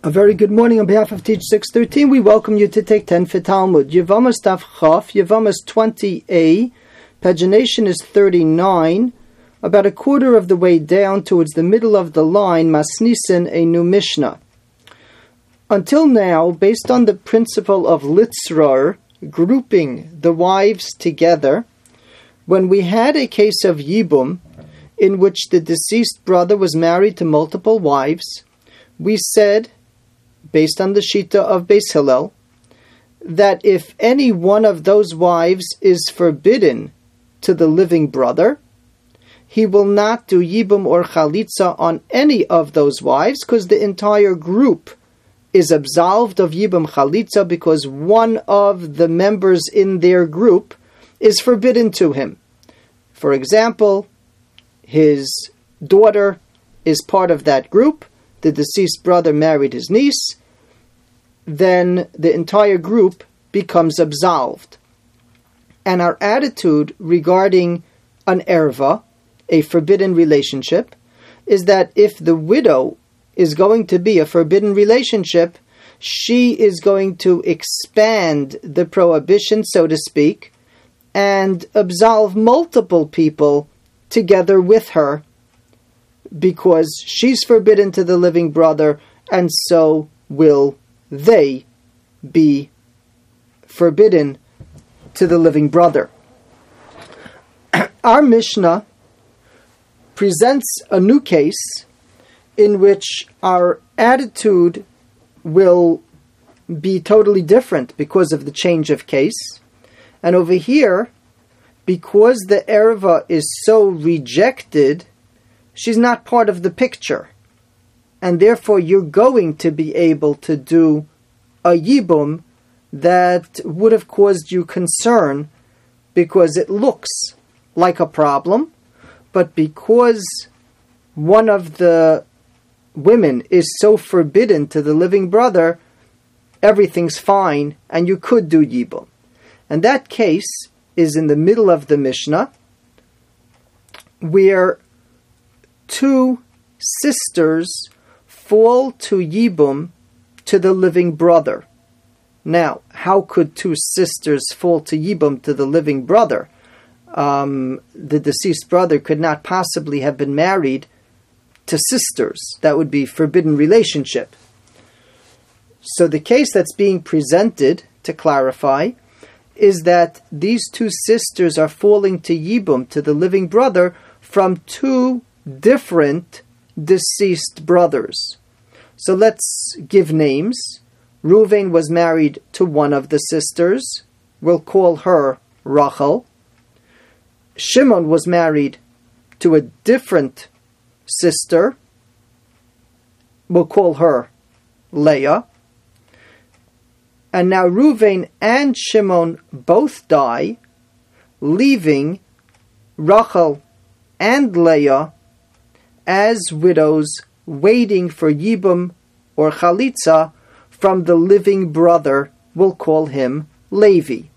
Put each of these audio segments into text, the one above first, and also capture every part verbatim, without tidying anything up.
A very good morning on behalf of Teach six thirteen. We welcome you to take ten for Talmud. Yevamos Daf Chaf, Yevamos twenty A, pagination is thirty-nine. About a quarter of the way down towards the middle of the line, Masnisin, a new Mishnah. Until now, based on the principle of Litzrar, grouping the wives together, when we had a case of Yibum, in which the deceased brother was married to multiple wives, we said, based on the Shita of Beis Hillel, that if any one of those wives is forbidden to the living brother, he will not do Yibum or Chalitza on any of those wives, because the entire group is absolved of Yibum Chalitza because one of the members in their group is forbidden to him. For example, his daughter is part of that group, the deceased brother married his niece, then the entire group becomes absolved. And our attitude regarding an erva, a forbidden relationship, is that if the widow is going to be a forbidden relationship, she is going to expand the prohibition, so to speak, and absolve multiple people together with her, because she's forbidden to the living brother, and so will they be forbidden to the living brother. Our Mishnah presents a new case in which our attitude will be totally different because of the change of case. And over here, because the erva is so rejected, she's not part of the picture. And therefore you're going to be able to do a yibum that would have caused you concern because it looks like a problem, but because one of the women is so forbidden to the living brother, everything's fine and you could do yibum. And that case is in the middle of the Mishnah, where two sisters fall to Yibum to the living brother. Now, how could two sisters fall to Yibum to the living brother? Um, the deceased brother could not possibly have been married to sisters. That would be forbidden relationship. So the case that's being presented, to clarify, is that these two sisters are falling to Yibum, to the living brother, from two different deceased brothers. So let's give names. Reuven was married to one of the sisters. We'll call her Rachel. Shimon was married to a different sister. We'll call her Leah. And now Reuven and Shimon both die, leaving Rachel and Leah as widows waiting for Yibum or Chalitza from the living brother. We'll call him Levi.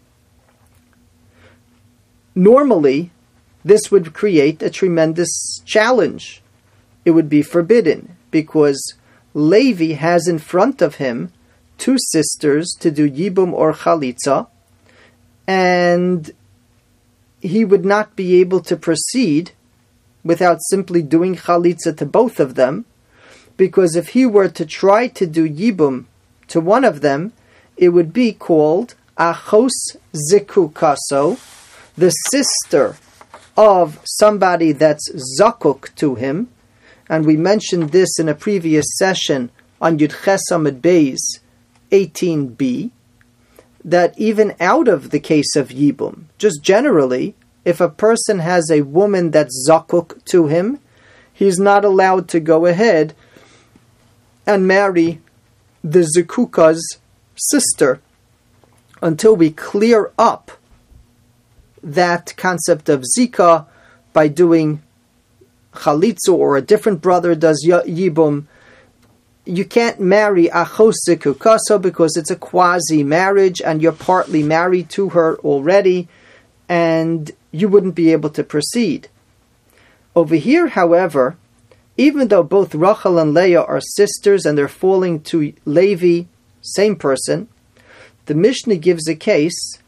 Normally, this would create a tremendous challenge. It would be forbidden because Levi has in front of him two sisters to do Yibum or Chalitza, and he would not be able to proceed without simply doing Chalitza to both of them, because if he were to try to do Yibum to one of them, it would be called Achos Zikukaso, the sister of somebody that's Zakuk to him, and we mentioned this in a previous session on Yud Ches Amud Beis eighteen b, that even out of the case of Yibum, just generally, if a person has a woman that's zakuk to him, he's not allowed to go ahead and marry the zakuka's sister until we clear up that concept of zika by doing chalitza, or a different brother does yibum. You can't marry achos zikukaso because it's a quasi-marriage and you're partly married to her already, and you wouldn't be able to proceed. Over here, however, even though both Rachel and Leah are sisters and they're falling to Levi, same person, the Mishnah gives a case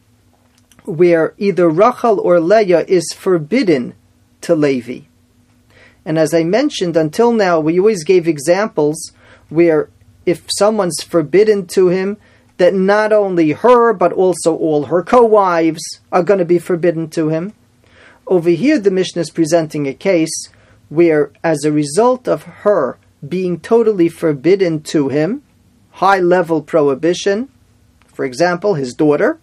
where either Rachel or Leah is forbidden to Levi. And as I mentioned, until now, we always gave examples where if someone's forbidden to him, that not only her, but also all her co-wives are going to be forbidden to him. Over here, the Mishnah is presenting a case where, as a result of her being totally forbidden to him, high-level prohibition, for example, his daughter,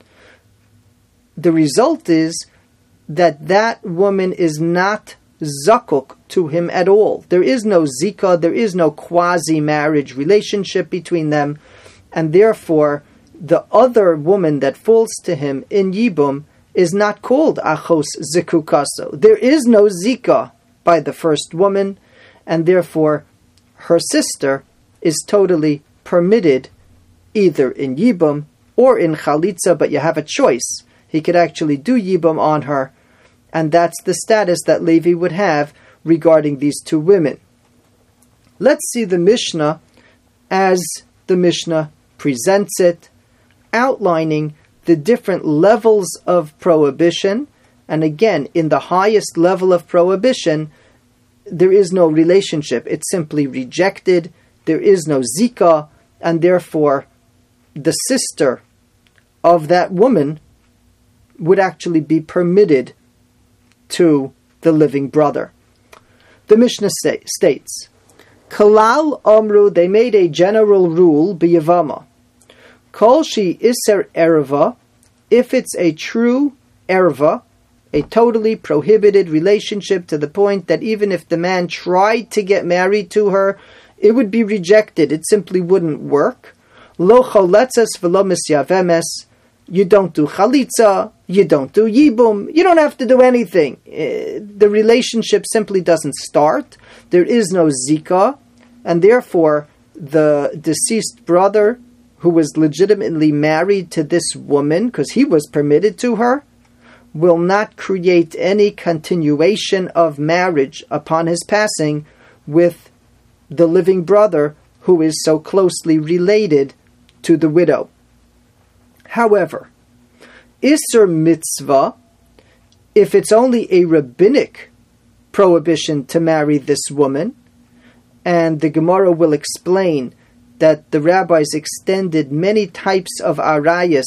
the result is that that woman is not zakuk to him at all. There is no zika, there is no quasi-marriage relationship between them, and therefore the other woman that falls to him in Yibum is not called achos zikukaso. There is no zika by the first woman, and therefore her sister is totally permitted either in Yibum or in Chalitza, but you have a choice. He could actually do Yibum on her, and that's the status that Levi would have regarding these two women. Let's see the Mishnah as the Mishnah presents it, outlining the different levels of prohibition. And again, in the highest level of prohibition, there is no relationship. It's simply rejected. There is no zika, and therefore the sister of that woman would actually be permitted to the living brother. The Mishnah say, states, Kalal Omru, they made a general rule, b'yavama. Kol shi iser erva, if it's a true erva, a totally prohibited relationship to the point that even if the man tried to get married to her, it would be rejected. It simply wouldn't work. Lo choletzes v'lo misyavemes. You don't do chalitza, you don't do yibum, you don't have to do anything. Uh, the relationship simply doesn't start. There is no zika, and therefore the deceased brother who was legitimately married to this woman, because he was permitted to her, will not create any continuation of marriage upon his passing with the living brother who is so closely related to the widow. However, Isser mitzvah, if it's only a rabbinic prohibition to marry this woman, and the Gemara will explain that the rabbis extended many types of arayas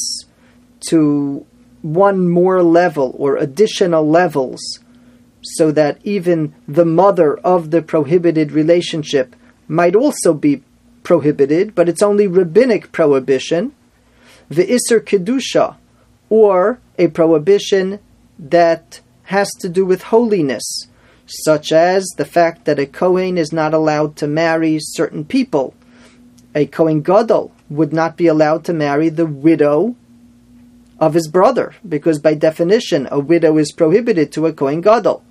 to one more level or additional levels, so that even the mother of the prohibited relationship might also be prohibited, but it's only rabbinic prohibition. The Isser Kedusha, or a prohibition that has to do with holiness, such as the fact that a Kohen is not allowed to marry certain people. A Kohen Gadol would not be allowed to marry the widow of his brother, because by definition, a widow is prohibited to a Kohen Gadol.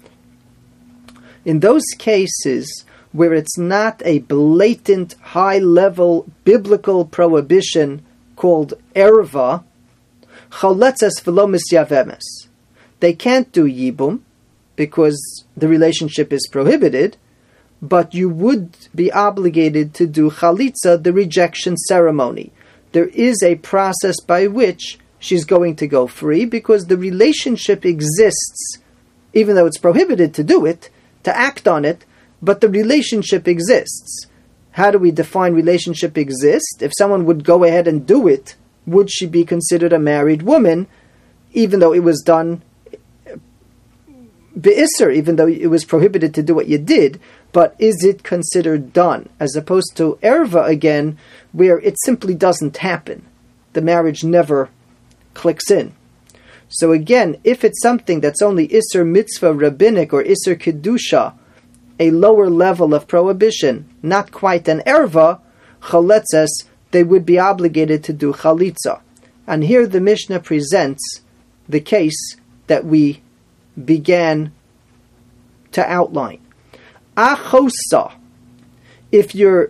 In those cases where it's not a blatant, high-level biblical prohibition called erva, choletzes v'lo misyavemes, they can't do yibum because the relationship is prohibited, but you would be obligated to do chalitza, the rejection ceremony. There is a process by which she's going to go free because the relationship exists, even though it's prohibited to do it, to act on it, but the relationship exists. How do we define relationship exist? If someone would go ahead and do it, would she be considered a married woman, even though it was done be'isser, even though it was prohibited to do what you did, but is it considered done? As opposed to erva again, where it simply doesn't happen. The marriage never clicks in. So again, if it's something that's only isser mitzvah rabbinic or isser kedusha, a lower level of prohibition, not quite an erva, chaletzes, they would be obligated to do chalitza. And here the Mishnah presents the case that we began to outline. Achosa, if you're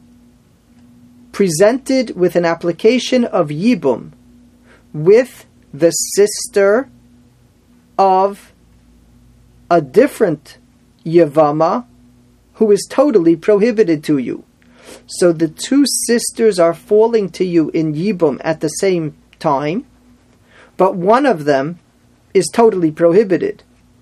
presented with an application of yibum with the sister of a different Yavama, who is totally prohibited to you. So the two sisters are falling to you in Yibum at the same time, but one of them is totally prohibited.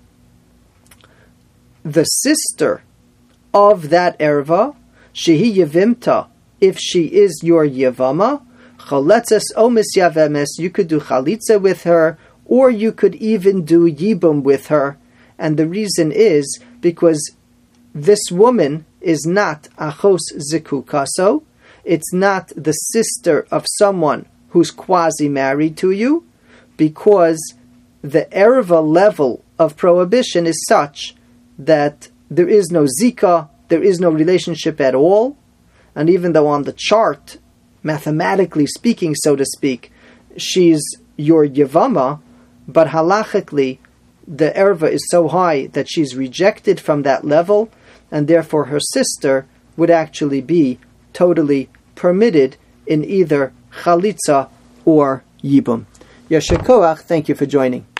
The sister of that erva, shehi yevimta, if she is your yevama, chaletzes omis yavemes, you could do chalitza with her, or you could even do yibum with her. And the reason is because this woman is not achos zikukaso, it's not the sister of someone who's quasi-married to you, because the erva level of prohibition is such that there is no zika, there is no relationship at all, and even though on the chart, mathematically speaking, so to speak, she's your yevama, but halachically, the erva is so high that she's rejected from that level, and therefore her sister would actually be totally permitted in either chalitza or yibum. Yasher koach, thank you for joining.